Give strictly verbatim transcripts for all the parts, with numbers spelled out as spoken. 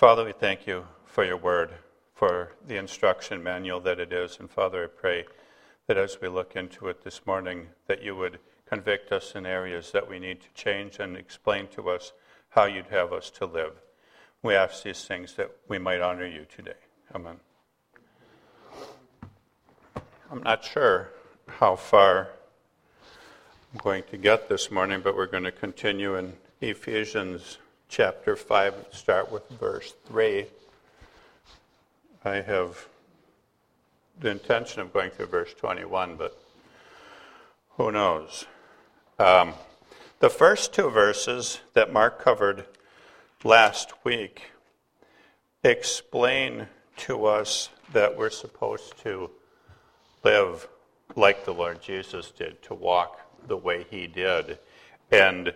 Father, we thank you for your word, for the instruction manual that it is. And Father, I pray that as we look into it this morning, that you would convict us in areas that we need to change and explain to us how you'd have us to live. We ask these things that we might honor you today. Amen. I'm not sure how far I'm going to get this morning, but we're going to continue in Ephesians chapter five, start with verse three. I have the intention of going through verse twenty-one, but who knows? Um, the first two verses that Mark covered last week explain to us that we're supposed to live like the Lord Jesus did, to walk the way he did, and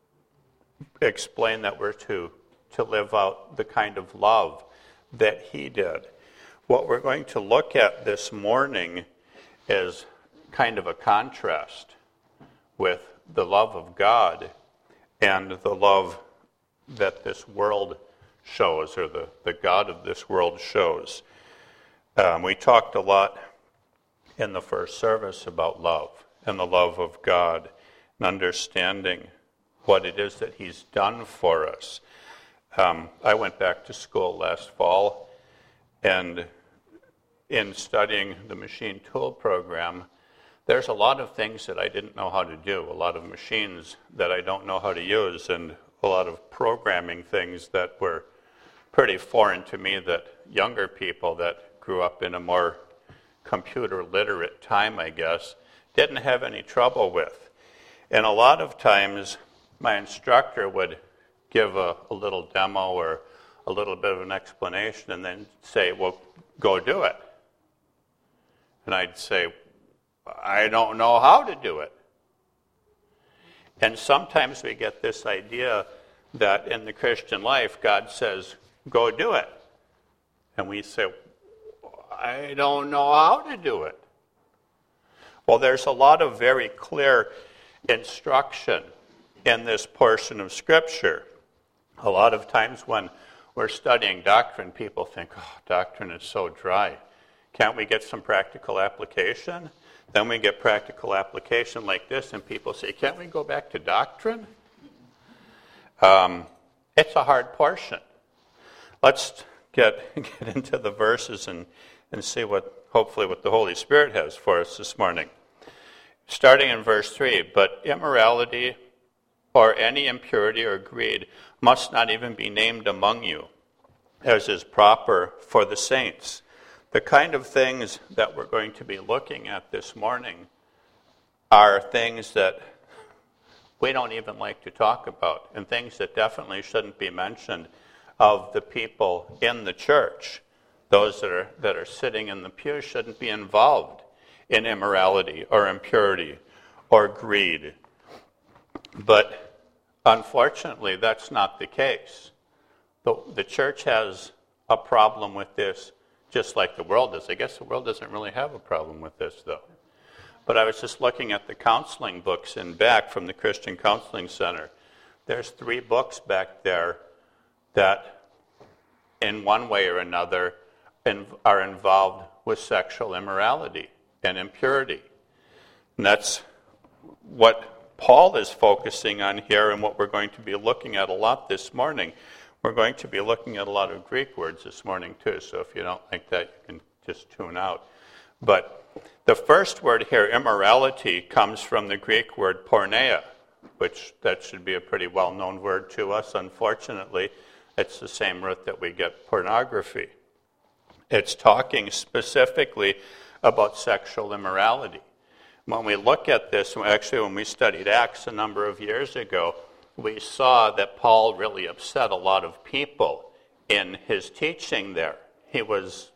explain that we're to, to live out the kind of love that he did. What we're going to look at this morning is kind of a contrast with the love of God and the love that this world shows, or the, the God of this world shows. Um, we talked a lot in the first service about love and the love of God and understanding what it is that he's done for us. Um, I went back to school last fall, and in studying the machine tool program, there's a lot of things that I didn't know how to do, a lot of machines that I don't know how to use, and a lot of programming things that were pretty foreign to me that younger people that grew up in a more computer literate time, I guess, didn't have any trouble with. And a lot of times my instructor would give a, a little demo or a little bit of an explanation and then say, well, go do it. And I'd say, I don't know how to do it. And sometimes we get this idea that in the Christian life, God says, go do it. And we say, I don't know how to do it. Well, there's a lot of very clear instruction in this portion of Scripture. A lot of times when we're studying doctrine, people think, oh, doctrine is so dry. Can't we get some practical application? Then we get practical application like this, and people say, can't we go back to doctrine? Um, it's a hard portion. Let's get, get into the verses and, and see what, hopefully, what the Holy Spirit has for us this morning. Starting in verse three, but immorality or any impurity or greed must not even be named among you, as is proper for the saints. The kind of things that we're going to be looking at this morning are things that we don't even like to talk about, and things that definitely shouldn't be mentioned of the people in the church. Those that are, that are sitting in the pew shouldn't be involved in immorality or impurity or greed. But unfortunately, that's not the case. The, the church has a problem with this just like the world does. I guess the world doesn't really have a problem with this, though. But I was just looking at the counseling books in back from the Christian Counseling Center. There's three books back there that, in one way or another, in, are involved with sexual immorality and impurity. And that's what Paul is focusing on here, and what we're going to be looking at a lot this morning. We're going to be looking at a lot of Greek words this morning, too, so if you don't like that, you can just tune out. But the first word here, immorality, comes from the Greek word porneia, which that should be a pretty well-known word to us. Unfortunately, it's the same root that we get pornography. It's talking specifically about sexual immorality. When we look at this, actually when we studied Acts a number of years ago, we saw that Paul really upset a lot of people in his teaching there. He was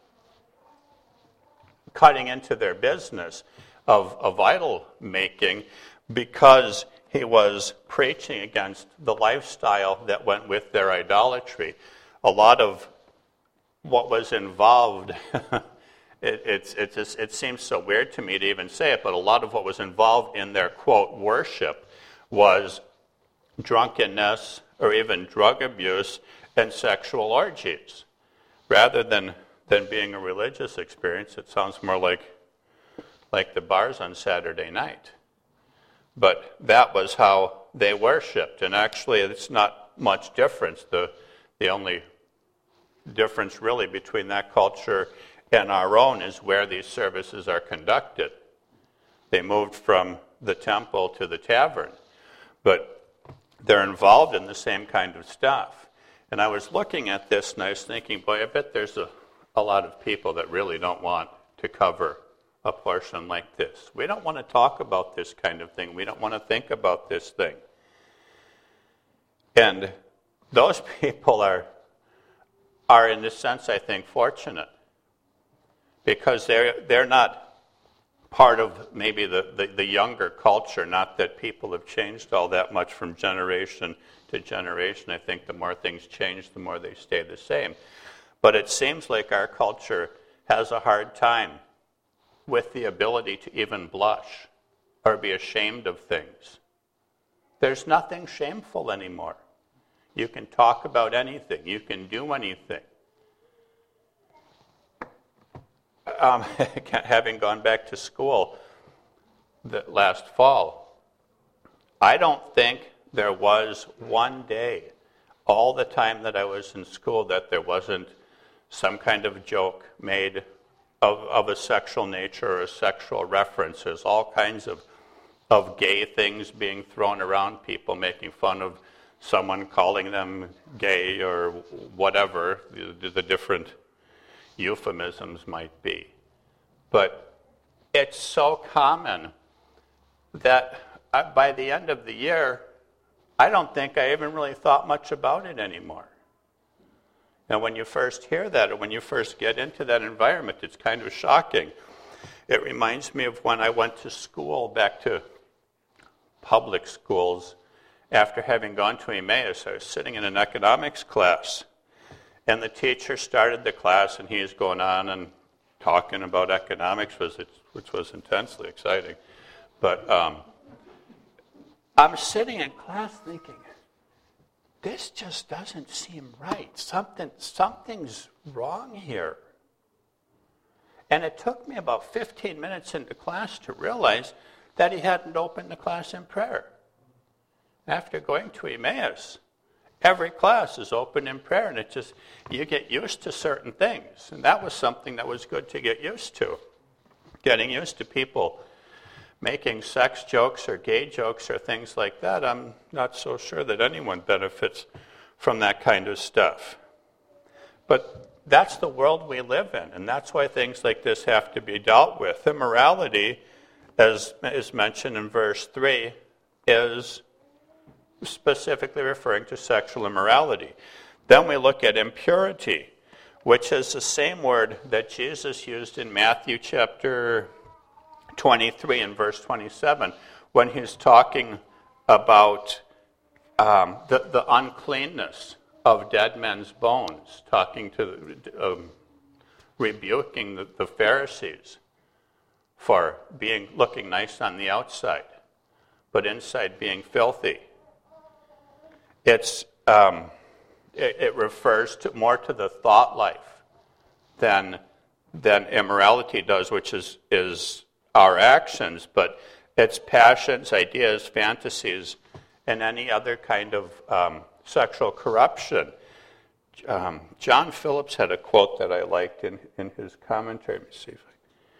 cutting into their business of, of idol making because he was preaching against the lifestyle that went with their idolatry. A lot of what was involved, it, it's, it, just, it seems so weird to me to even say it, but a lot of what was involved in their, quote, worship was drunkenness or even drug abuse and sexual orgies. Rather than, than being a religious experience, it sounds more like, like the bars on Saturday night. But that was how they worshipped. And actually, it's not much difference. The, the only difference really between that culture and our own is where these services are conducted. They moved from the temple to the tavern, but they're involved in the same kind of stuff. And I was looking at this and I was thinking, boy, I bet there's a, a lot of people that really don't want to cover a portion like this. We don't want to talk about this kind of thing. We don't want to think about this thing. And those people are, are in a sense, I think, fortunate, because they're, they're not part of maybe the, the, the younger culture. Not that people have changed all that much from generation to generation. I think the more things change, the more they stay the same. But it seems like our culture has a hard time with the ability to even blush or be ashamed of things. There's nothing shameful anymore. You can talk about anything. You can do anything. Um, having gone back to school the last fall, I don't think there was one day, all the time that I was in school, that there wasn't some kind of joke made of, of a sexual nature or a sexual reference. There's all kinds of, of gay things being thrown around, people making fun of someone, calling them gay or whatever the, the different euphemisms might be. But it's so common that I, by the end of the year, I don't think I even really thought much about it anymore. And when you first hear that, or when you first get into that environment, it's kind of shocking. It reminds me of when I went to school, back to public schools, after having gone to Emmaus. I was sitting in an economics class, and the teacher started the class, and he was going on and talking about economics, which was intensely exciting. But um, I'm sitting in class thinking, this just doesn't seem right. Something, something's wrong here. And it took me about fifteen minutes into class to realize that he hadn't opened the class in prayer. After going to Emmaus, every class is open in prayer, and it just, you get used to certain things. And that was something that was good to get used to. Getting used to people making sex jokes or gay jokes or things like that. I'm not so sure that anyone benefits from that kind of stuff. But that's the world we live in, and that's why things like this have to be dealt with. Immorality, as is mentioned in verse three, is specifically referring to sexual immorality. Then we look at impurity, which is the same word that Jesus used in Matthew chapter twenty-three and verse twenty-seven, when he's talking about um, the, the uncleanness of dead men's bones, talking to, um, rebuking the, the Pharisees for being looking nice on the outside, but inside being filthy. It's um, it, it refers to more to the thought life than than immorality does, which is is our actions, but it's passions, ideas, fantasies, and any other kind of um, sexual corruption. Um, John Phillips had a quote that I liked in, in his commentary. Let me see if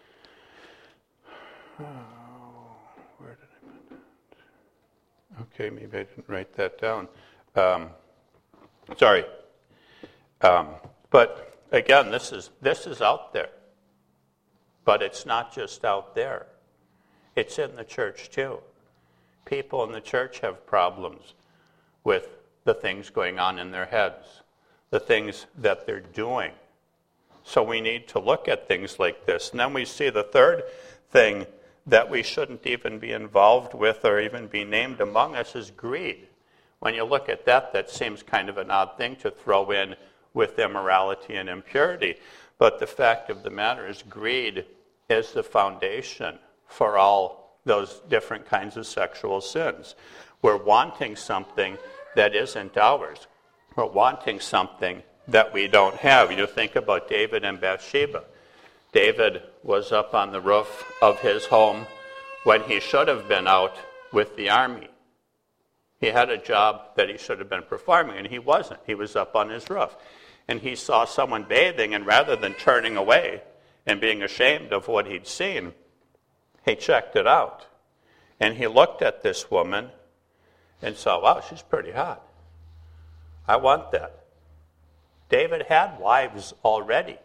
I... Oh, where did I put that? Okay, maybe I didn't write that down. Um, sorry. Um, but again, this is this is out there. But it's not just out there. It's in the church too. People in the church have problems with the things going on in their heads, the things that they're doing. So we need to look at things like this. And then we see the third thing that we shouldn't even be involved with or even be named among us is greed. When you look at that, that seems kind of an odd thing to throw in with immorality and impurity. But the fact of the matter is, greed is the foundation for all those different kinds of sexual sins. We're wanting something that isn't ours. We're wanting something that we don't have. You think about David and Bathsheba. David was up on the roof of his home when he should have been out with the army. He had a job that he should have been performing, and he wasn't. He was up on his roof. And he saw someone bathing, and rather than turning away and being ashamed of what he'd seen, he checked it out. And he looked at this woman and saw, wow, she's pretty hot. I want that. David had wives already.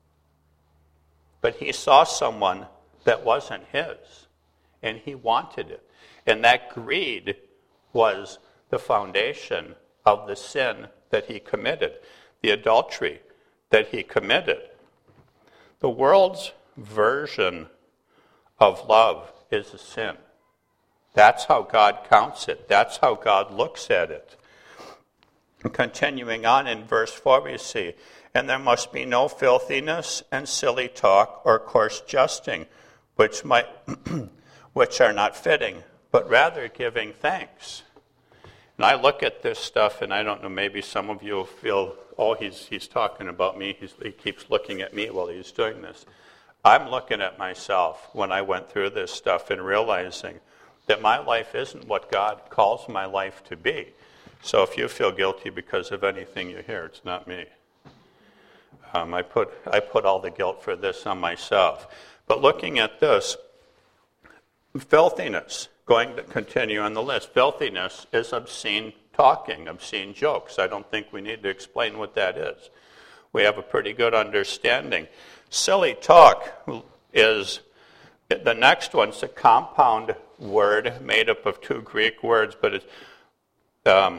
But he saw someone that wasn't his, and he wanted it. And that greed was the foundation of the sin that he committed, the adultery that he committed. The world's version of love is a sin. That's how God counts it. That's how God looks at it. And continuing on in verse four, we see, and there must be no filthiness and silly talk or coarse jesting, which might, which are not fitting, but rather giving thanks. And I look at this stuff, and I don't know, maybe some of you feel, oh, he's he's talking about me. He's, he keeps looking at me while he's doing this. I'm looking at myself when I went through this stuff and realizing that my life isn't what God calls my life to be. So if you feel guilty because of anything you hear, it's not me. Um, I put I put all the guilt for this on myself. But looking at this, filthiness, going to continue on the list. Filthiness is obscene talking, obscene jokes. I don't think we need to explain what that is. We have a pretty good understanding. Silly talk is, the next one's a compound word made up of two Greek words, but it's um,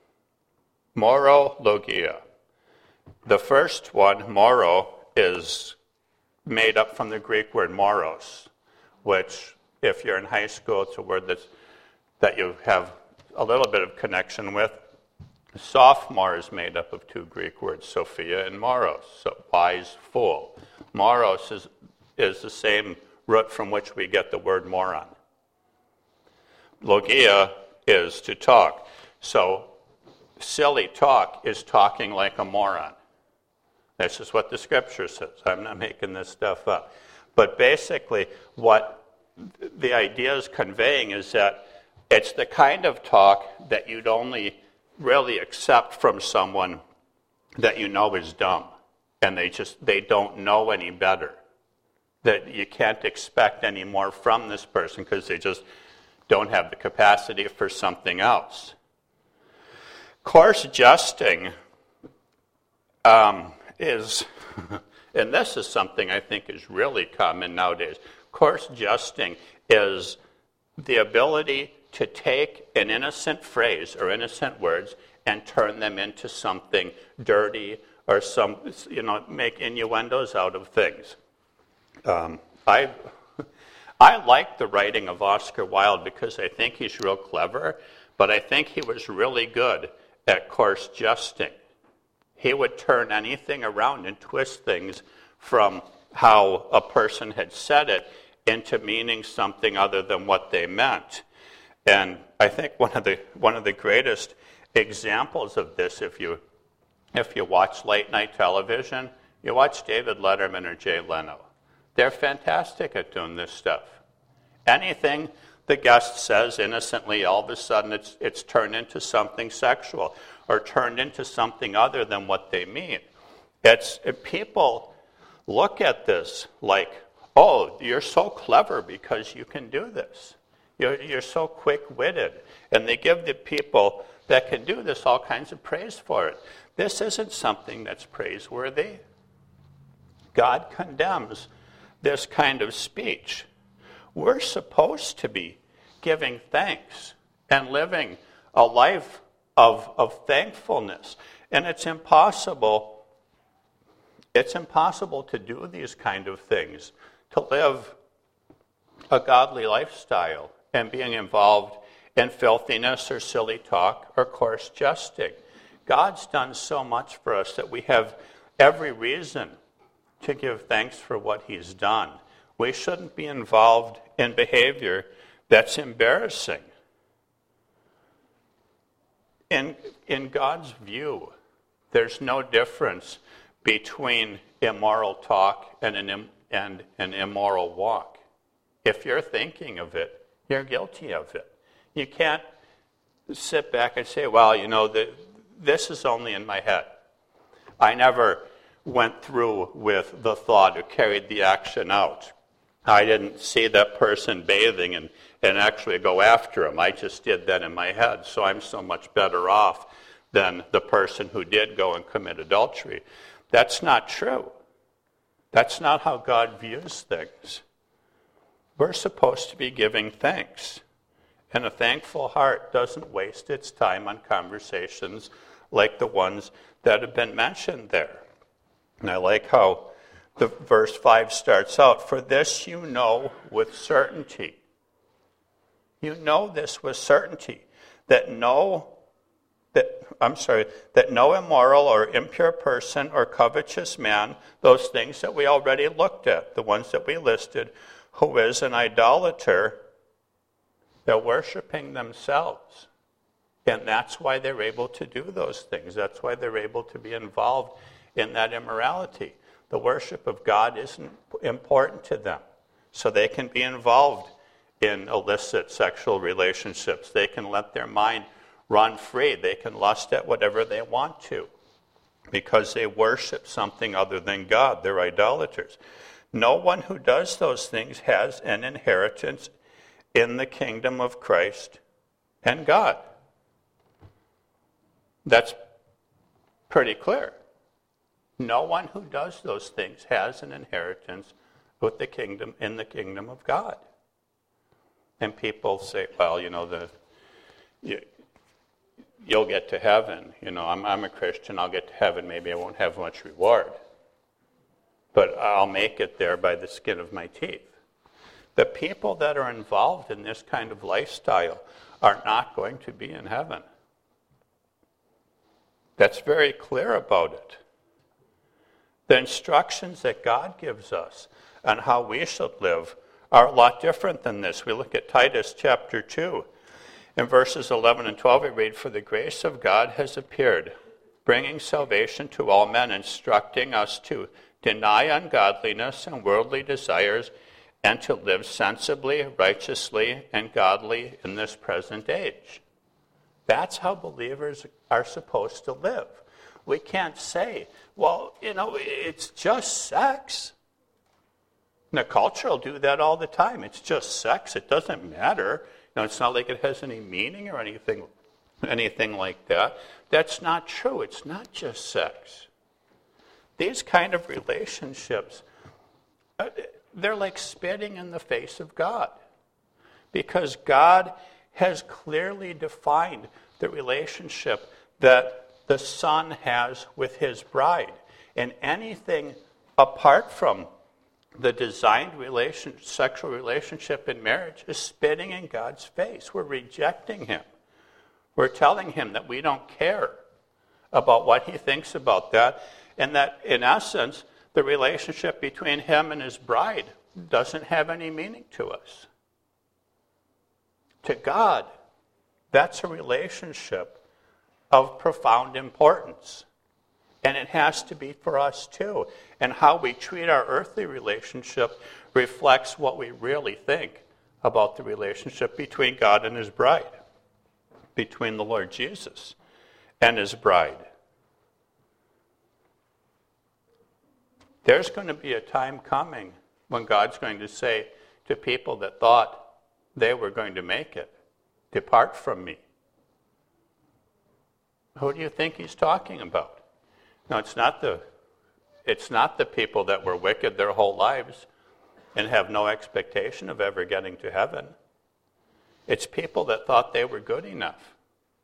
moro, logia. The first one, moro, is made up from the Greek word moros, which, if you're in high school, it's a word that's, that you have a little bit of connection with. Sophomore is made up of two Greek words, Sophia and moros, so wise, fool. Moros is, is the same root from which we get the word moron. Logia is to talk. So silly talk is talking like a moron. This is what the scripture says. I'm not making this stuff up. But basically, what the idea is conveying is that it's the kind of talk that you'd only really accept from someone that you know is dumb, and they just they don't know any better. That you can't expect any more from this person because they just don't have the capacity for something else. Coarse jesting um, is, and this is something I think is really common nowadays. Coarse jesting is the ability to take an innocent phrase or innocent words and turn them into something dirty or some, you know, make innuendos out of things. Um, I I like the writing of Oscar Wilde because I think he's real clever, but I think he was really good at coarse jesting. He would turn anything around and twist things from how a person had said it into meaning something other than what they meant. And I think one of the one of the greatest examples of this, if you if you watch late night television, you watch David Letterman or Jay Leno. They're fantastic at doing this stuff. Anything the guest says innocently, all of a sudden it's it's turned into something sexual or turned into something other than what they mean. It's it, people look at this like, oh, you're so clever because you can do this. You're, you're so quick-witted. And they give the people that can do this all kinds of praise for it. This isn't something that's praiseworthy. God condemns this kind of speech. We're supposed to be giving thanks and living a life of, of thankfulness. And it's impossible, it's impossible to do these kind of things, to live a godly lifestyle and being involved in filthiness or silly talk or coarse jesting. God's done so much for us that we have every reason to give thanks for what he's done. We shouldn't be involved in behavior that's embarrassing. In, in God's view, There's no difference between immoral talk and an, im- and an immoral walk. If you're thinking of it, you're guilty of it. You can't sit back and say, well, you know, the, this is only in my head. I never went through with the thought or carried the action out. I didn't see that person bathing and, and actually go after him. I just did that in my head, so I'm so much better off than the person who did go and commit adultery. That's not true. That's not how God views things. We're supposed to be giving thanks. And a thankful heart doesn't waste its time on conversations like the ones that have been mentioned there. And I like how the verse five starts out, for this you know with certainty. You know this with certainty, that no that I'm sorry, that no immoral or impure person or covetous man, those things that we already looked at, the ones that we listed, who is an idolater, they're worshiping themselves. And that's why they're able to do those things. That's why they're able to be involved in that immorality. The worship of God isn't important to them. So they can be involved in illicit sexual relationships. They can let their mind run free. They can lust at whatever they want to because they worship something other than God. They're idolaters. No one who does those things has an inheritance in the kingdom of Christ and God. That's pretty clear. No one who does those things has an inheritance with the kingdom in the kingdom of God. And people say, well, you know, the you, you'll get to heaven. You know, I'm, I'm a Christian. I'll get to heaven. Maybe I won't have much reward. But I'll make it there by the skin of my teeth. The people that are involved in this kind of lifestyle are not going to be in heaven. That's very clear about it. The instructions that God gives us on how we should live are a lot different than this. We look at Titus chapter two. In verses eleven and twelve, we read, for the grace of God has appeared, bringing salvation to all men, instructing us to deny ungodliness and worldly desires, and to live sensibly, righteously, and godly in this present age. That's how believers are supposed to live. We can't say, well, you know, it's just sex. And the culture will do that all the time. It's just sex. It doesn't matter. You know, it's not like it has any meaning or anything, anything like that. That's not true. It's not just sex. These kind of relationships, they're like spitting in the face of God. Because God has clearly defined the relationship that the Son has with his bride. And anything apart from the designed relation, sexual relationship in marriage is spitting in God's face. We're rejecting him. We're telling him that we don't care about what he thinks about that, and that, in essence, the relationship between him and his bride doesn't have any meaning to us. To God, that's a relationship of profound importance. And it has to be for us too. And how we treat our earthly relationship reflects what we really think about the relationship between God and his bride, between the Lord Jesus and his bride. There's going to be a time coming when God's going to say to people that thought they were going to make it, depart from me. Who do you think he's talking about? No, it's not the it's not the people that were wicked their whole lives and have no expectation of ever getting to heaven. It's people that thought they were good enough.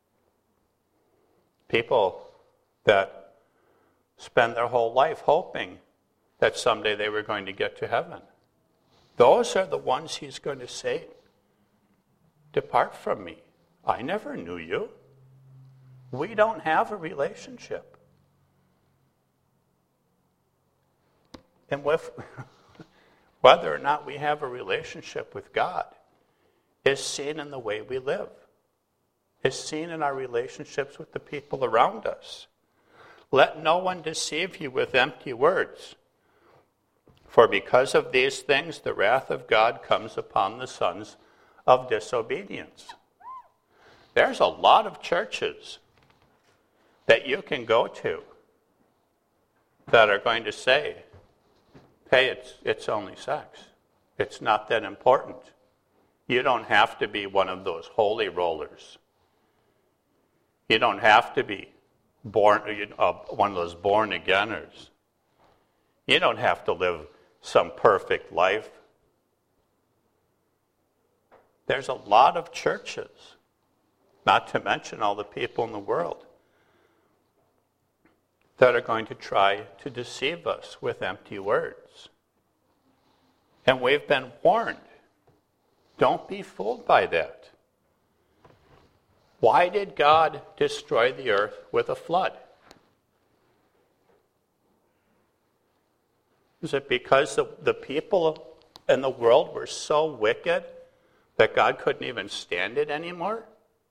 People that spend their whole life hoping that someday they were going to get to heaven. Those are the ones he's going to say, depart from me. I never knew you. We don't have a relationship. And with, whether or not we have a relationship with God is seen in the way we live. Is seen in our relationships with the people around us. Let no one deceive you with empty words. For because of these things, the wrath of God comes upon the sons of disobedience. There's a lot of churches that you can go to that are going to say, hey, it's, it's only sex. It's not that important. You don't have to be one of those holy rollers. You don't have to be born uh, one of those born-againers. You don't have to live some perfect life. There's a lot of churches, not to mention all the people in the world, that are going to try to deceive us with empty words. And we've been warned. Don't be fooled by that. Why did God destroy the earth with a flood? Is it because the, the people in the world were so wicked that God couldn't even stand it anymore?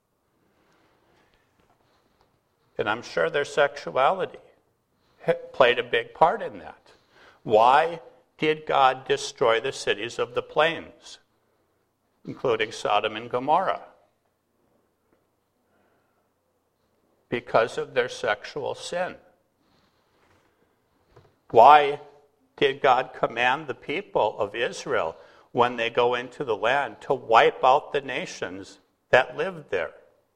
And I'm sure their sexuality played a big part in that. Why did God destroy the cities of the plains, including Sodom and Gomorrah? Because of their sexual sin. Why did God command the people of Israel, when they go into the land, to wipe out the nations that lived there?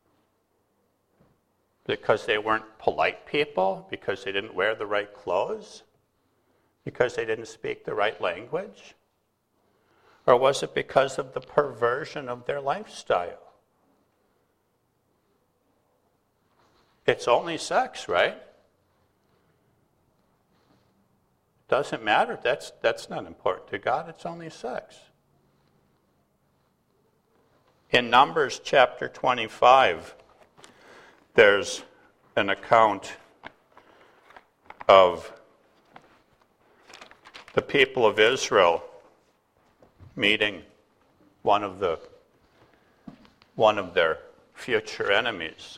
Because they weren't polite people? Because they didn't wear the right clothes? Because they didn't speak the right language? Or was it because of the perversion of their lifestyle? It's only sex, right? Doesn't matter. That's, that's not important to God. It's only sex. In Numbers chapter twenty-five, there's an account of the people of Israel meeting one of the one of their future enemies.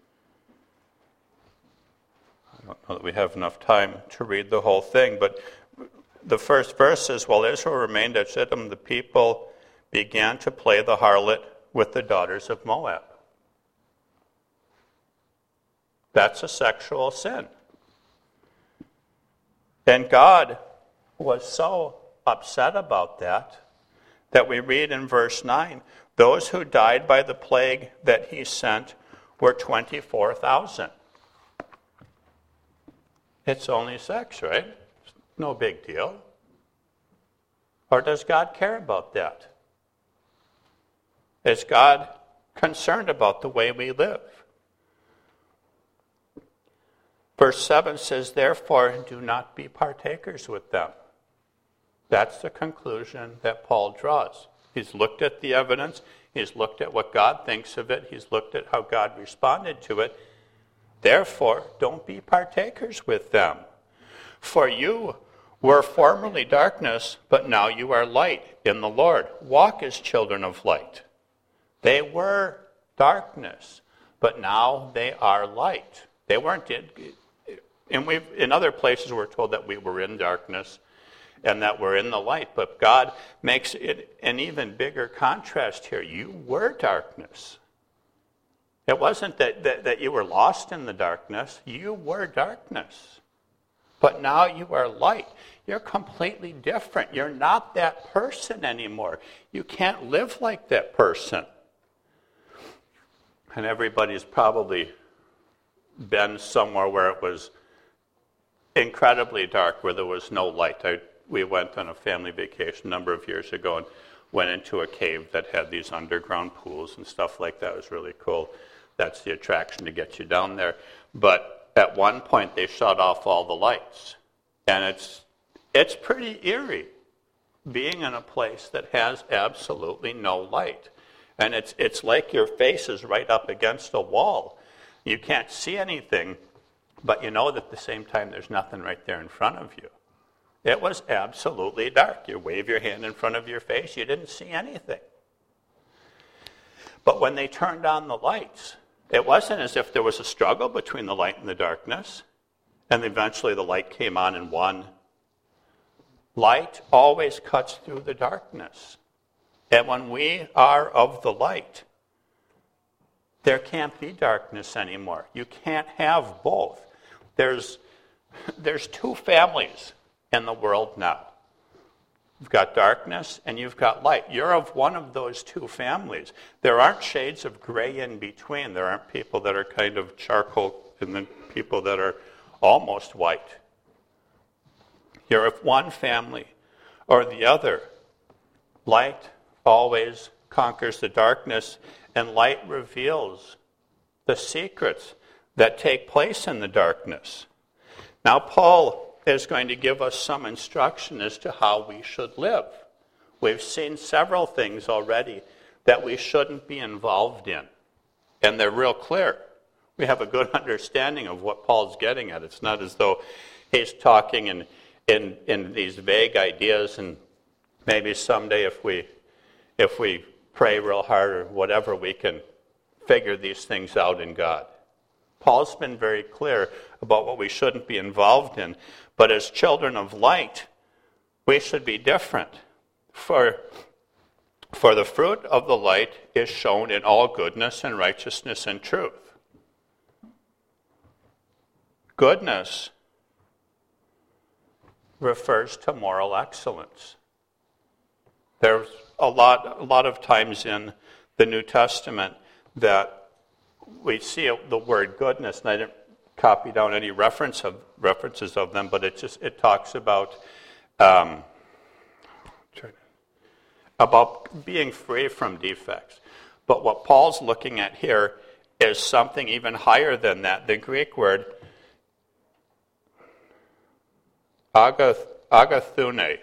I don't know that we have enough time to read the whole thing, but the first verse says, while Israel remained at Shittim, the people began to play the harlot with the daughters of Moab. That's a sexual sin. And God was so upset about that that we read in verse nine, those who died by the plague that he sent were twenty-four thousand. It's only sex, right? No big deal. Or does God care about that? Is God concerned about the way we live? Verse seven says, therefore, do not be partakers with them. That's the conclusion that Paul draws. He's looked at the evidence. He's looked at what God thinks of it. He's looked at how God responded to it. Therefore, don't be partakers with them. For you were formerly darkness, but now you are light in the Lord. Walk as children of light. They were darkness, but now they are light. They weren't in, and we in other places we're told that we were in darkness and that we're in the light, but God makes it an even bigger contrast here. You were darkness. It wasn't that, that, that you were lost in the darkness. You were darkness. But now you are light. You're completely different. You're not that person anymore. You can't live like that person. And everybody's probably been somewhere where it was incredibly dark, where there was no light. I, we went on a family vacation a number of years ago and went into a cave that had these underground pools and stuff like that. It was really cool. That's the attraction to get you down there. But at one point, they shut off all the lights. And it's it's pretty eerie being in a place that has absolutely no light. And it's it's like your face is right up against a wall. You can't see anything, but you know that at the same time there's nothing right there in front of you. It was absolutely dark. You wave your hand in front of your face, you didn't see anything. But when they turned on the lights, it wasn't as if there was a struggle between the light and the darkness. and eventually the light came on and won. Light always cuts through the darkness. And when we are of the light, there can't be darkness anymore. You can't have both. There's, there's two families in the world now. You've got darkness and you've got light. You're of one of those two families. There aren't shades of gray in between. There aren't people that are kind of charcoal and then people that are almost white. You're of one family or the other. Light always conquers the darkness, and light reveals the secrets that take place in the darkness. Now, Paul is going to give us some instruction as to how we should live. We've seen several things already that we shouldn't be involved in, and they're real clear. We have a good understanding of what Paul's getting at. It's not as though he's talking in, in, in these vague ideas, and maybe someday if we, if we pray real hard or whatever, we can figure these things out in God. Paul's been very clear about what we shouldn't be involved in. But as children of light, we should be different. For, for the fruit of the light is shown in all goodness and righteousness and truth. Goodness refers to moral excellence. There's a lot, a lot of times in the New Testament that we see the word goodness, and I didn't copy down any reference of references of them, but it just it talks about um, about being free from defects. But what Paul's looking at here is something even higher than that. The Greek word agath, agathune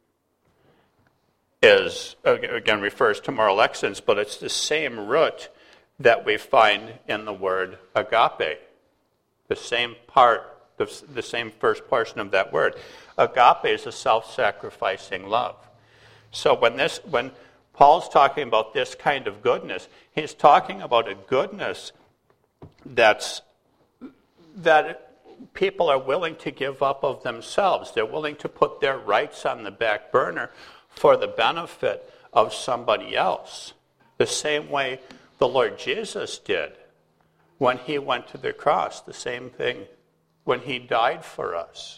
is again refers to moral excellence, but it's the same root that we find in the word agape. The same part, the, the same first portion of that word. Agape is a self-sacrificing love. So when this, when Paul's talking about this kind of goodness, he's talking about a goodness that's that people are willing to give up of themselves. They're willing to put their rights on the back burner for the benefit of somebody else. The same way the Lord Jesus did when he went to the cross, the same thing when he died for us.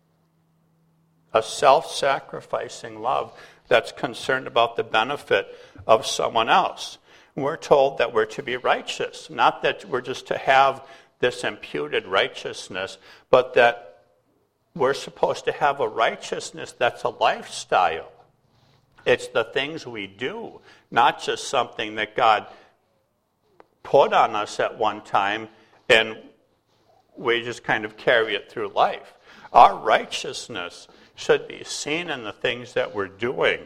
A self-sacrificing love that's concerned about the benefit of someone else. We're told that we're to be righteous, not that we're just to have this imputed righteousness, but that we're supposed to have a righteousness that's a lifestyle. It's the things we do, not just something that God put on us at one time and we just kind of carry it through life. Our righteousness should be seen in the things that we're doing.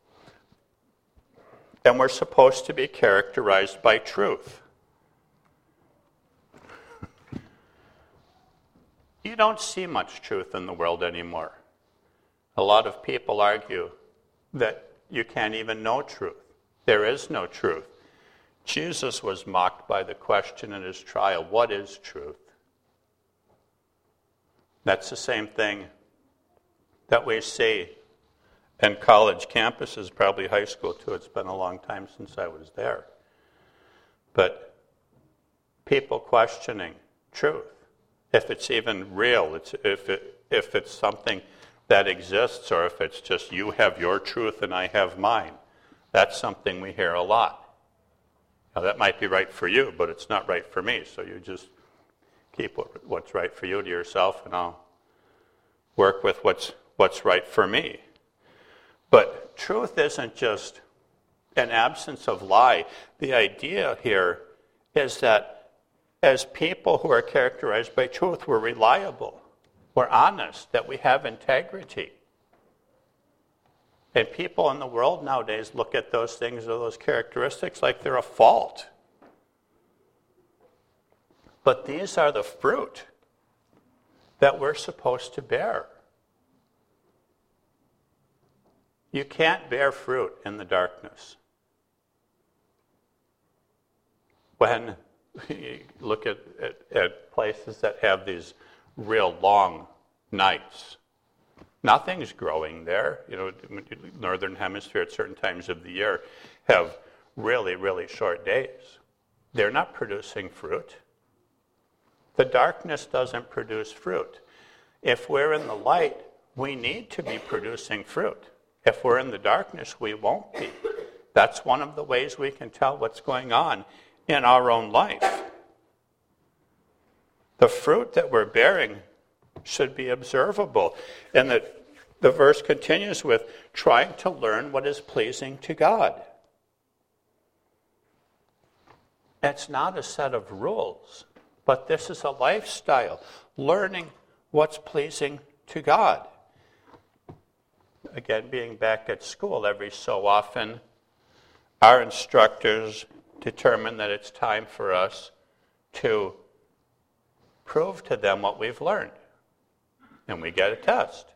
And we're supposed to be characterized by truth. You don't see much truth in the world anymore. A lot of people argue that you can't even know truth. There is no truth. Jesus was mocked by the question in his trial, what is truth? That's the same thing that we see in college campuses, probably high school too. It's been a long time since I was there. But people questioning truth, if it's even real, it's, if, it, if it's something that exists, or if it's just you have your truth and I have mine. That's something we hear a lot. Now, that might be right for you, but it's not right for me. So you just keep what, what's right for you to yourself, and I'll work with what's what's right for me. But truth isn't just an absence of lie. The idea here is that as people who are characterized by truth, we're reliable, we're honest, that we have integrity. And people in the world nowadays look at those things or those characteristics like they're a fault. But these are the fruit that we're supposed to bear. You can't bear fruit in the darkness. When you look at, at, at places that have these real long nights. Nothing's growing there. You know, northern hemisphere at certain times of the year have really, really short days. They're not producing fruit. The darkness doesn't produce fruit. If we're in the light, we need to be producing fruit. If we're in the darkness, we won't be. That's one of the ways we can tell what's going on in our own life. The fruit that we're bearing should be observable. And the, the verse continues with trying to learn what is pleasing to God. It's not a set of rules, but this is a lifestyle, learning what's pleasing to God. Again, being back at school, every so often, our instructors determine that it's time for us to prove to them what we've learned. And we get a test.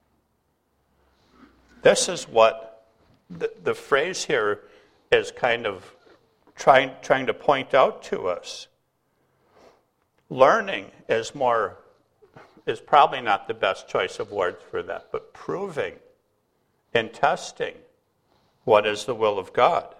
This is what the, the phrase here is kind of trying, trying to point out to us. Learning is more, is probably not the best choice of words for that, but proving and testing what is the will of God.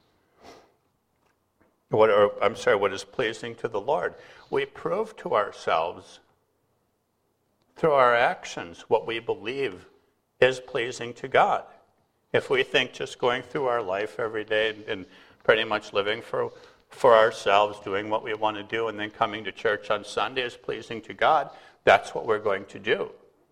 What, or, I'm sorry, what is pleasing to the Lord. We prove to ourselves through our actions what we believe is pleasing to God. If we think just going through our life every day and, and pretty much living for, for ourselves, doing what we want to do, and then coming to church on Sunday is pleasing to God, that's what we're going to do.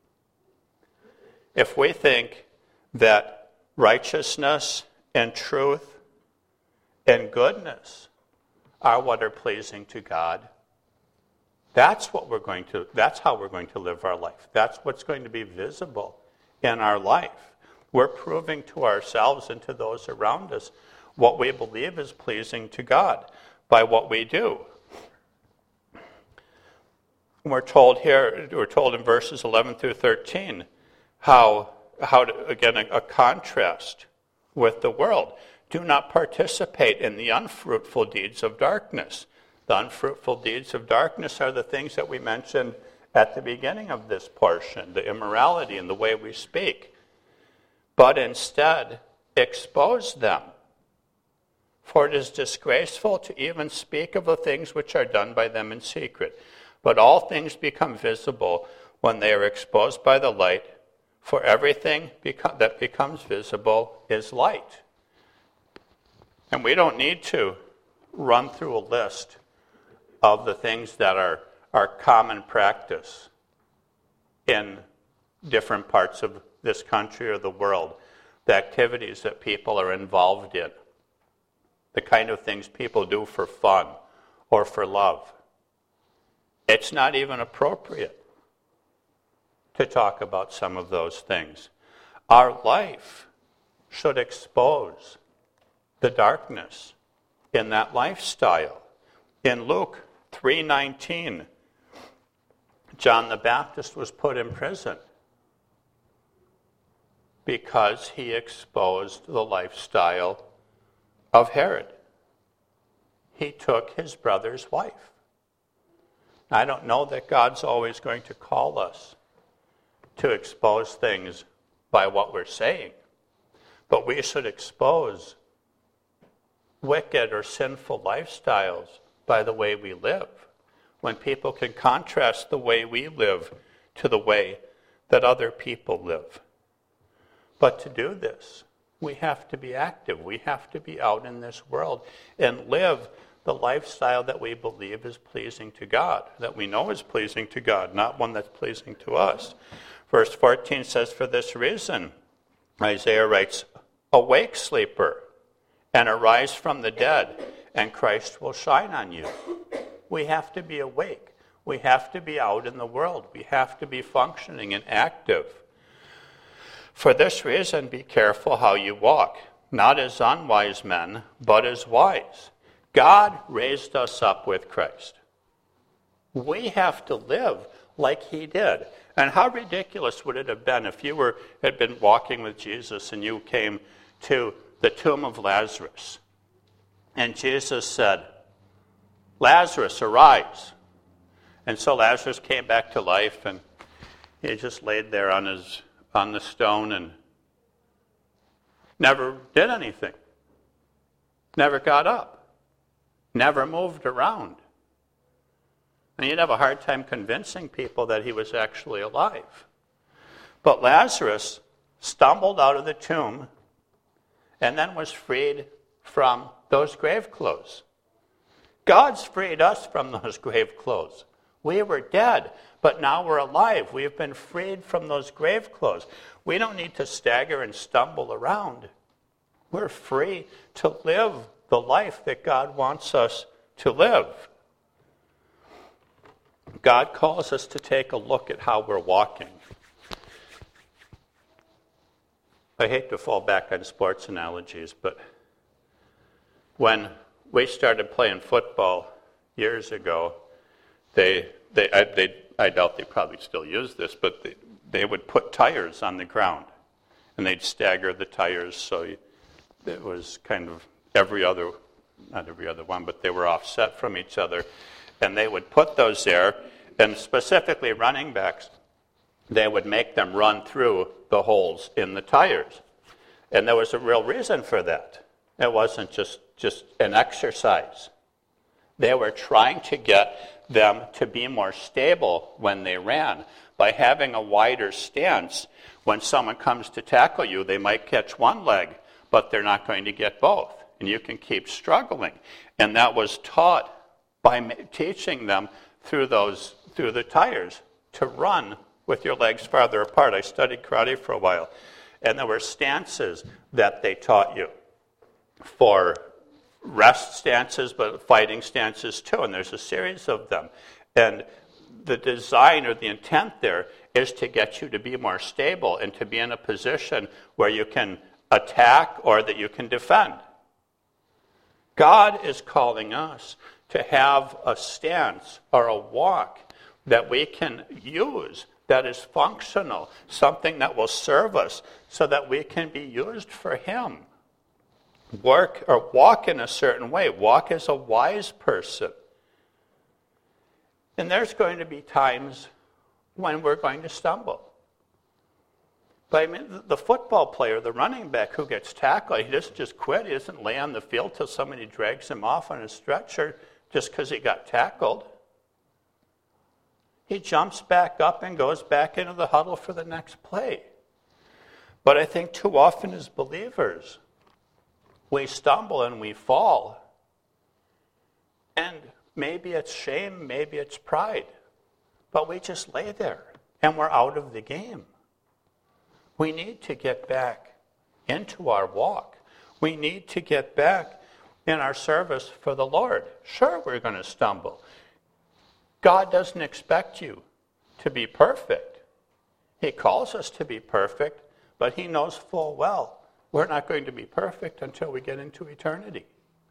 If we think that righteousness and truth and goodness are what are pleasing to God, that's what we're going to, that's how we're going to live our life. That's what's going to be visible in our life. We're proving to ourselves and to those around us what we believe is pleasing to God by what we do. We're told here, we're told in verses eleven through thirteen, how, how to, again, a, a contrast with the world. Do not participate in the unfruitful deeds of darkness. The unfruitful deeds of darkness are the things that we mentioned at the beginning of this portion, the immorality and the way we speak. But instead, expose them. For it is disgraceful to even speak of the things which are done by them in secret. But all things become visible when they are exposed by the light, for everything beco- that becomes visible is light. And we don't need to run through a list of the things that are, are common practice in different parts of this country or the world, the activities that people are involved in, the kind of things people do for fun or for love. It's not even appropriate to talk about some of those things. Our life should expose the darkness in that lifestyle. In Luke three nineteen, John the Baptist was put in prison because he exposed the lifestyle of Herod. He took his brother's wife. I don't know that God's always going to call us to expose things by what we're saying, but we should expose wicked or sinful lifestyles by the way we live. When people can contrast the way we live to the way that other people live. But to do this, we have to be active. We have to be out in this world and live the lifestyle that we believe is pleasing to God, that we know is pleasing to God, not one that's pleasing to us. Verse fourteen says, for this reason, Isaiah writes, awake, sleeper, and arise from the dead, and Christ will shine on you. We have to be awake. We have to be out in the world. We have to be functioning and active. For this reason, be careful how you walk, not as unwise men, but as wise. God raised us up with Christ. We have to live like he did. And how ridiculous would it have been if you were had been walking with Jesus and you came to the tomb of Lazarus, and Jesus said, Lazarus, arise. And so Lazarus came back to life, and he just laid there on his on the stone and never did anything. Never got up. Never moved around. And you'd have a hard time convincing people that he was actually alive. But Lazarus stumbled out of the tomb and then was freed from those grave clothes. God's freed us from those grave clothes. We were dead, but now we're alive. We have been freed from those grave clothes. We don't need to stagger and stumble around. We're free to live the life that God wants us to live. God calls us to take a look at how we're walking. I hate to fall back on sports analogies, but when we started playing football years ago, they, they, I, they, I doubt they probably still use this, but they, they would put tires on the ground, and they'd stagger the tires so you, it was kind of every other, not every other one, but they were offset from each other, and they would put those there, and specifically running backs, they would make them run through the holes in the tires. And there was a real reason for that. It wasn't just, just an exercise. They were trying to get them to be more stable when they ran. By having a wider stance, when someone comes to tackle you, they might catch one leg, but they're not going to get both. And you can keep struggling. And that was taught by teaching them through those through the tires to run with your legs farther apart. I studied karate for a while, and there were stances that they taught you for rest stances, but fighting stances too, and there's a series of them. And the design or the intent there is to get you to be more stable and to be in a position where you can attack or that you can defend. God is calling us to have a stance or a walk that we can use that is functional, something that will serve us so that we can be used for Him. Work or walk in a certain way. Walk as a wise person. And there's going to be times when we're going to stumble. But I mean, the football player, the running back who gets tackled, he doesn't just quit. He doesn't lay on the field till somebody drags him off on a stretcher just because he got tackled. He jumps back up and goes back into the huddle for the next play. But I think too often as believers, we stumble and we fall. And maybe it's shame, maybe it's pride. But we just lay there and we're out of the game. We need to get back into our walk. We need to get back in our service for the Lord. Sure, we're going to stumble. God doesn't expect you to be perfect. He calls us to be perfect, but He knows full well we're not going to be perfect until we get into eternity.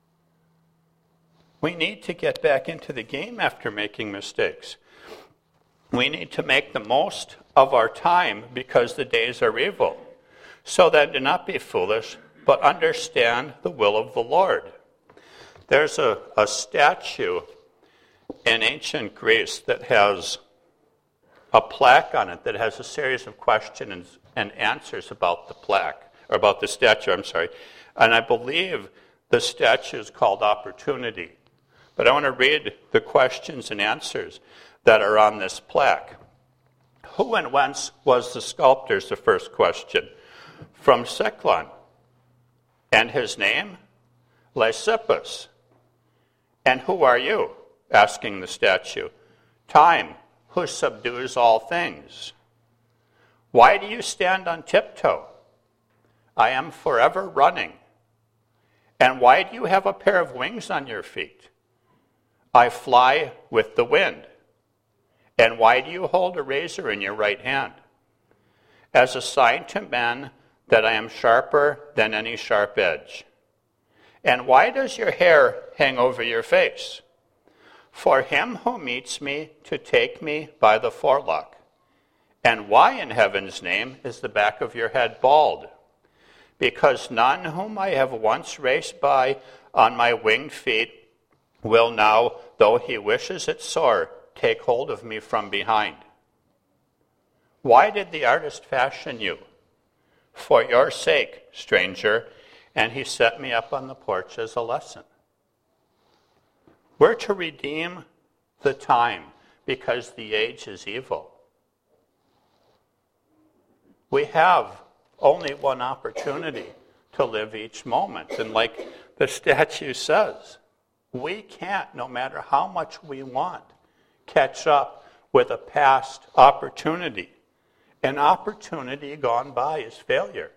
We need to get back into the game after making mistakes. We need to make the most of our time because the days are evil, so that do not be foolish, but understand the will of the Lord. There's a, a statue in ancient Greece that has a plaque on it that has a series of questions and answers about the plaque, or about the statue, I'm sorry. And I believe the statue is called Opportunity. But I want to read the questions and answers that are on this plaque. Who and whence was the sculptor is the first question. From Ciclon. And his name? Lysippus. And who are you? Asking the statue. Time, who subdues all things. Why do you stand on tiptoe? I am forever running. And why do you have a pair of wings on your feet? I fly with the wind. And why do you hold a razor in your right hand? As a sign to men that I am sharper than any sharp edge. And why does your hair hang over your face? For him who meets me to take me by the forelock. And why in heaven's name is the back of your head bald? Because none whom I have once raced by on my winged feet will now, though he wishes it sore, take hold of me from behind. Why did the artist fashion you? For your sake, stranger, and he set me up on the porch as a lesson. We're to redeem the time because the age is evil. We have only one opportunity to live each moment. And like the statue says, we can't, no matter how much we want, catch up with a past opportunity. An opportunity gone by is failure.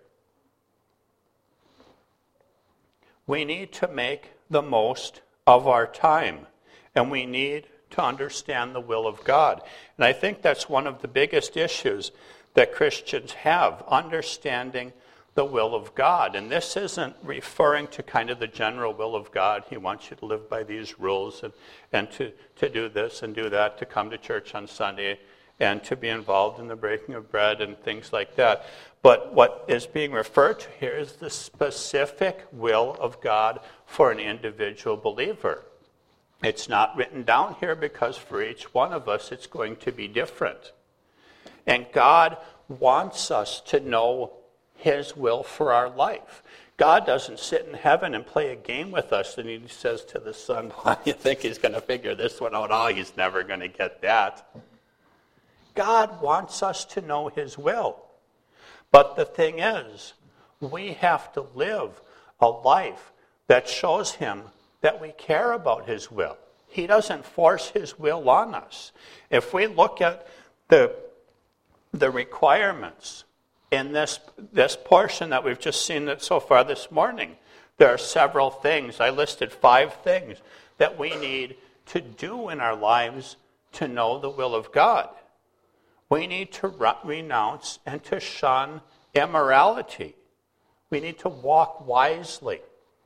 We need to make the most of our time, and we need to understand the will of God. And I think that's one of the biggest issues that Christians have, understanding the will of God. And this isn't referring to kind of the general will of God. He wants you to live by these rules and, and to, to do this and do that, to come to church on Sunday and to be involved in the breaking of bread and things like that. But what is being referred to here is the specific will of God for an individual believer. It's not written down here because for each one of us it's going to be different. And God wants us to know His will for our life. God doesn't sit in heaven and play a game with us and He says to the Son, why do you think He's going to figure this one out? Oh, He's never going to get that. God wants us to know His will. But the thing is, we have to live a life that shows Him that we care about His will. He doesn't force His will on us. If we look at the, the requirements in this, this portion that we've just seen so far this morning, there are several things. I listed five things that we need to do in our lives to know the will of God. We need to re- renounce and to shun immorality. We need to walk wisely.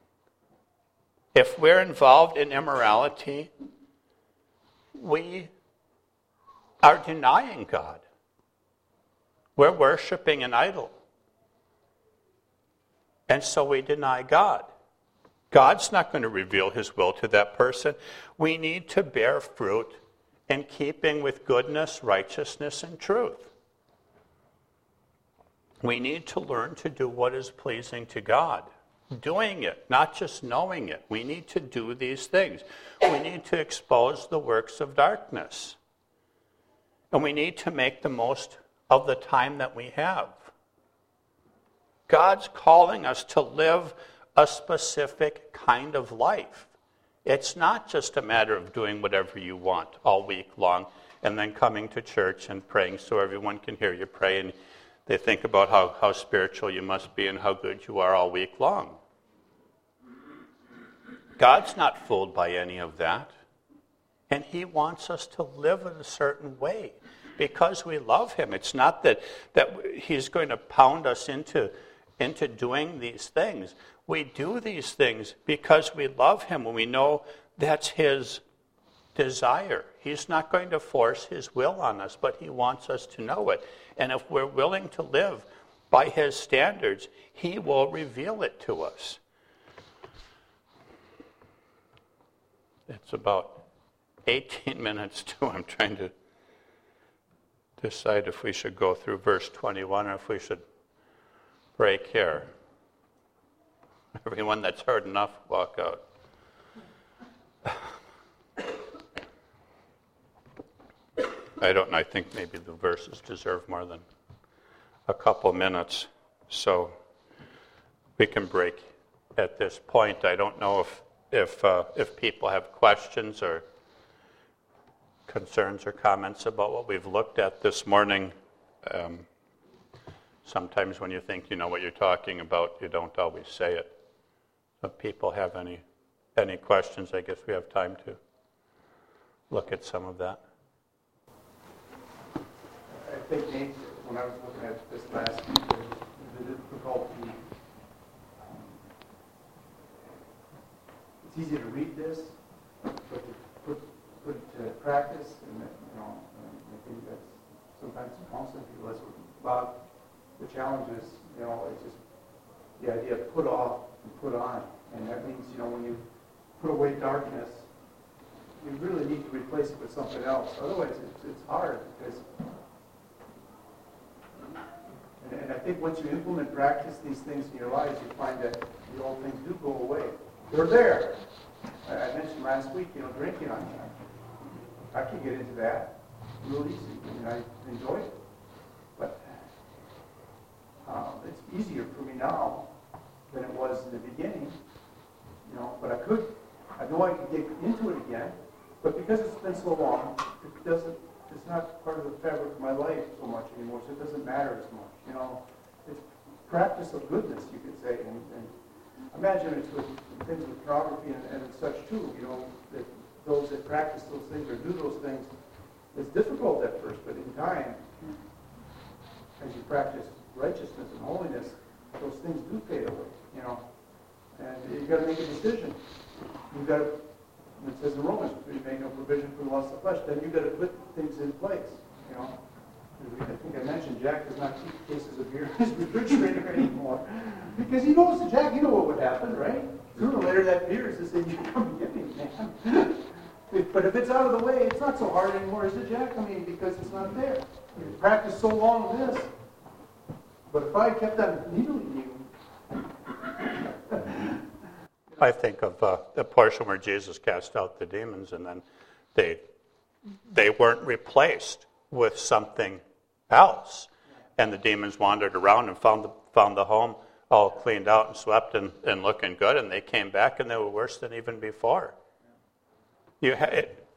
If we're involved in immorality, we are denying God. We're worshiping an idol. And so we deny God. God's not going to reveal His will to that person. We need to bear fruit in keeping with goodness, righteousness, and truth. We need to learn to do what is pleasing to God. Doing it, not just knowing it. We need to do these things. We need to expose the works of darkness. And we need to make the most of the time that we have. God's calling us to live a specific kind of life. It's not just a matter of doing whatever you want all week long and then coming to church and praying so everyone can hear you pray and they think about how, how spiritual you must be and how good you are all week long. God's not fooled by any of that. And He wants us to live in a certain way because we love Him. It's not that, that He's going to pound us into, into doing these things. We do these things because we love Him and we know that's His desire. He's not going to force His will on us, but He wants us to know it. And if we're willing to live by His standards, He will reveal it to us. It's about eighteen minutes to. I'm trying to decide if we should go through verse twenty-one or if we should break here. Everyone that's heard enough, walk out. I don't know. I think maybe the verses deserve more than a couple minutes. So we can break at this point. I don't know if if uh, if people have questions or concerns or comments about what we've looked at this morning. Um, sometimes when you think you know what you're talking about, you don't always say it. If people have any any questions, I guess we have time to look at some of that. I think, Nate, when I was looking at this last week, the, the difficulty, um, it's easy to read this, but to put, put it to practice, and you know, I think that's sometimes counseling people. That's what Bob, the challenge is, you know, it's just the idea of put off and put on, and that means, you know, when you put away darkness, you really need to replace it with something else. Otherwise, it's, it's hard because, and, and I think once you implement practice these things in your lives, you find that the old things do go away. They're there. I, I mentioned last week, you know, drinking on that. I can get into that real easy. I mean, I enjoy it. But um, it's easier for me now than it was in the beginning. You know, but I could, I know I could get into it again, but because it's been so long, it doesn't, it's not part of the fabric of my life so much anymore, so it doesn't matter as much. You know, it's practice of goodness, you could say, and, and imagine it's with things with pornography and, and such too, you know, that those that practice those things or do those things, it's difficult at first, but in time, as you practice righteousness and holiness, those things do fade away, you know. And you've got to make a decision. You've got to, it says in Romans, you make no provision for the lust of flesh, then you've got to put things in place, you know. I think I mentioned Jack does not keep cases of beer in his refrigerator anymore. Because he knows, Jack, you know what would happen, right? Sooner or later that beer is to say, you come get me, man. But if it's out of the way, it's not so hard anymore, is it, Jack? I mean, because it's not there. You practiced so long with this. But if I kept on needling you, I think of uh, the portion where Jesus cast out the demons, and then they they weren't replaced with something else, and the demons wandered around and found the found the home all cleaned out and swept and, and looking good, and they came back and they were worse than even before. You ha- it,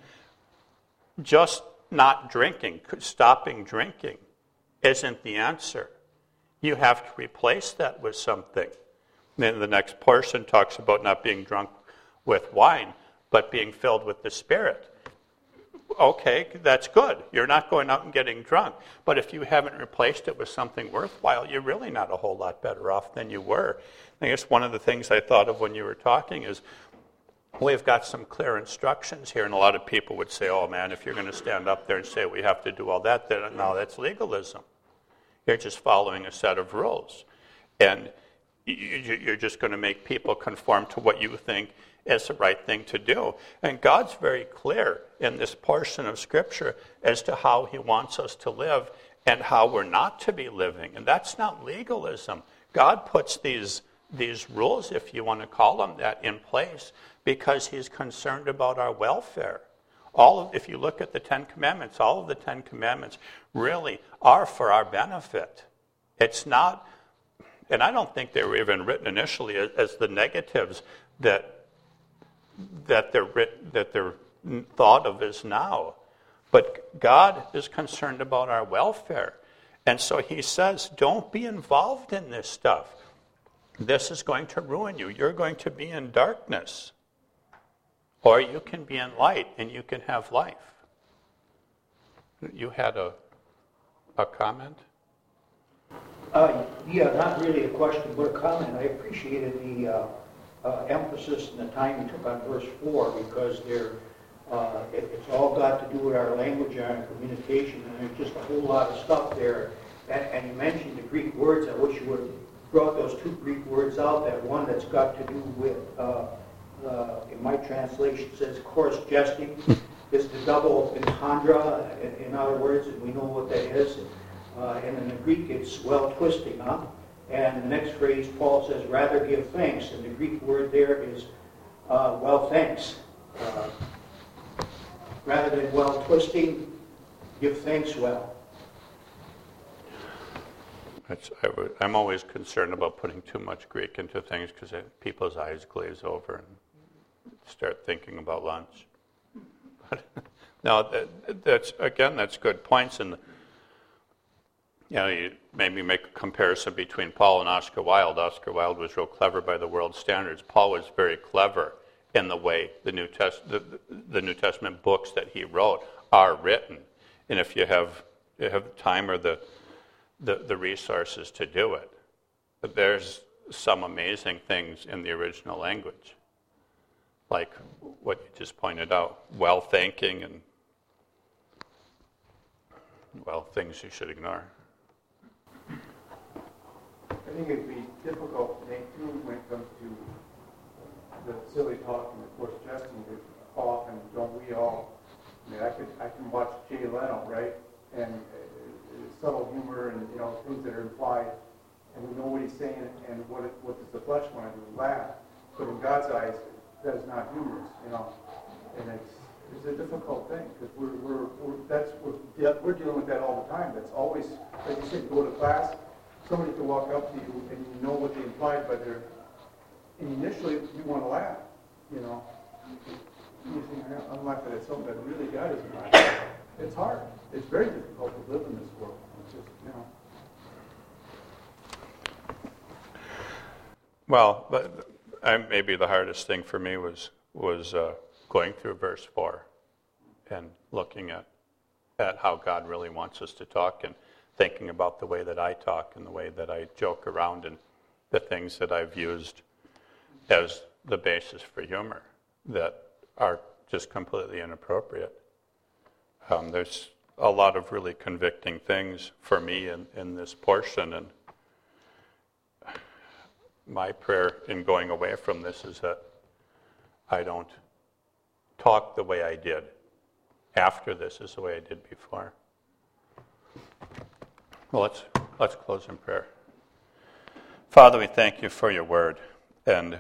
just not drinking, stopping drinking, isn't the answer. You have to replace that with something. Then the next portion talks about not being drunk with wine, but being filled with the Spirit. Okay, that's good. You're not going out and getting drunk. But if you haven't replaced it with something worthwhile, you're really not a whole lot better off than you were. I guess one of the things I thought of when you were talking is we've got some clear instructions here, and a lot of people would say, oh man, if you're going to stand up there and say we have to do all that, then no, that's legalism. You're just following a set of rules. And you're just going to make people conform to what you think is the right thing to do. And God's very clear in this portion of Scripture as to how he wants us to live and how we're not to be living. And that's not legalism. God puts these, these rules, if you want to call them that, in place because he's concerned about our welfare. All of, if you look at the Ten Commandments, all of the Ten Commandments really are for our benefit. It's not, and I don't think they were even written initially as, as the negatives that that they're written, that they're thought of as now. But God is concerned about our welfare. And so he says, don't be involved in this stuff. This is going to ruin you. You're going to be in darkness. Or you can be in light and you can have life. You had a a comment? Uh, yeah, not really a question, but a comment. I appreciated the uh, uh, emphasis and the time you took on verse four because there, uh, it, it's all got to do with our language and our communication, and there's just a whole lot of stuff there. And, and you mentioned the Greek words. I wish you would have brought those two Greek words out. That one that's got to do with, uh, uh, in my translation, says coarse jesting. Is the double entendre, in, in other words, and we know what that is. Uh, and in the Greek, it's well twisting, huh? And the next phrase, Paul says, rather give thanks. And the Greek word there is uh, well thanks. Uh, rather than well twisting, give thanks well. That's, I would, I'm always concerned about putting too much Greek into things because people's eyes glaze over and start thinking about lunch. No, that, that's again, that's good points. And you know, you maybe make a comparison between Paul and Oscar Wilde. Oscar Wilde was real clever by the world standards. Paul was very clever in the way the New Test, the, the New Testament books that he wrote are written. And if you have you have the time or the the, the resources to do it, but there's some amazing things in the original language. Like what you just pointed out, well thinking and, well, things you should ignore. I think it'd be difficult to make too when it comes to the silly talk and the coarse jesting. off, and don't we all? I mean, I could I can watch Jay Leno, right, and uh, subtle humor and you know things that are implied, and we know what he's saying, and what it, what does the flesh want to do? Laugh. But in God's eyes, that is not humorous, you know, and it's it's a difficult thing because we're we're, we're that's we're, de- we're dealing with that all the time. That's always, like you said, you go to class, somebody can walk up to you and you know what they implied by their, and initially you want to laugh, you know. You think, I'm laughing at something that really God isn't laughing. It's hard. It's very difficult to live in this world. It's just, you know. Well, but I, maybe the hardest thing for me was was uh, going through verse four and looking at at how God really wants us to talk and thinking about the way that I talk and the way that I joke around and the things that I've used as the basis for humor that are just completely inappropriate. Um, there's a lot of really convicting things for me in, in this portion, and my prayer in going away from this is that I don't talk the way I did after this is the way I did before. Well, let's let's close in prayer. Father, we thank you for your word, and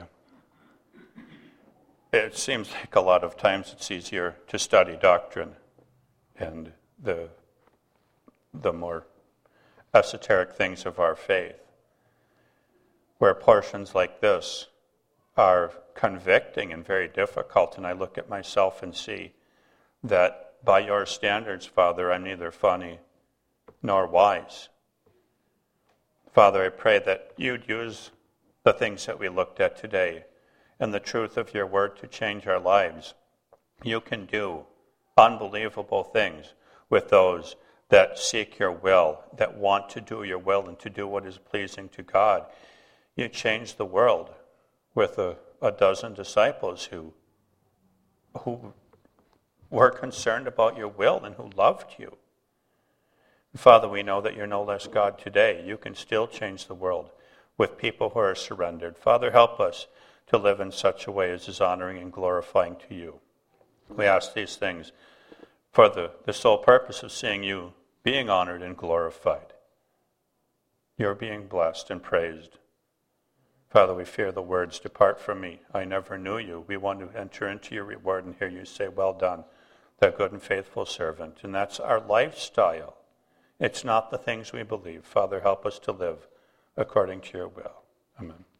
it seems like a lot of times it's easier to study doctrine and the the more esoteric things of our faith, where portions like this are convicting and very difficult, and I look at myself and see that by your standards, Father, I'm neither funny nor wise. Father, I pray that you'd use the things that we looked at today and the truth of your word to change our lives. You can do unbelievable things with those that seek your will, that want to do your will and to do what is pleasing to God. You changed the world with a, a dozen disciples who, who were concerned about your will and who loved you. Father, we know that you're no less God today. You can still change the world with people who are surrendered. Father, help us to live in such a way as is honoring and glorifying to you. We ask these things for the, the sole purpose of seeing you being honored and glorified. You're being blessed and praised. Father, we fear the words, "Depart from me, I never knew you." We want to enter into your reward and hear you say, "Well done, thou good and faithful servant." And that's our lifestyle. It's not the things we believe. Father, help us to live according to your will. Amen.